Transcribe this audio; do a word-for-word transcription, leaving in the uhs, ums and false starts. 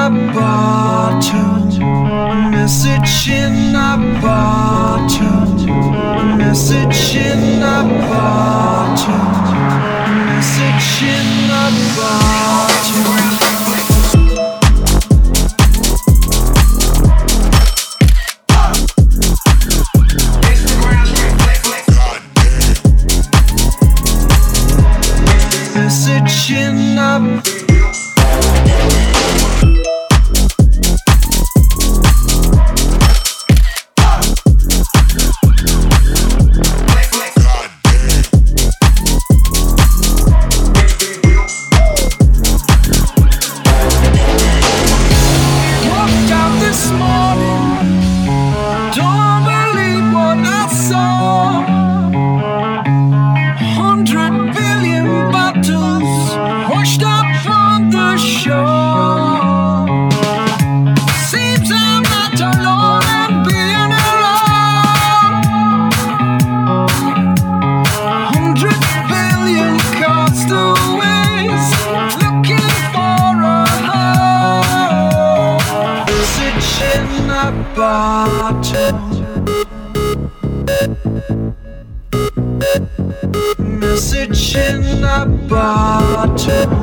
a bottle, message in a bottle, message in a bottle, message in a bottle. Message up. Walked out this morning, don't believe what I saw. Hundred billion bottles washed up on the shore. Seems I'm not alone and being alone. Hundred billion castaways looking for a home. Message in a bottle. Message in a bottle.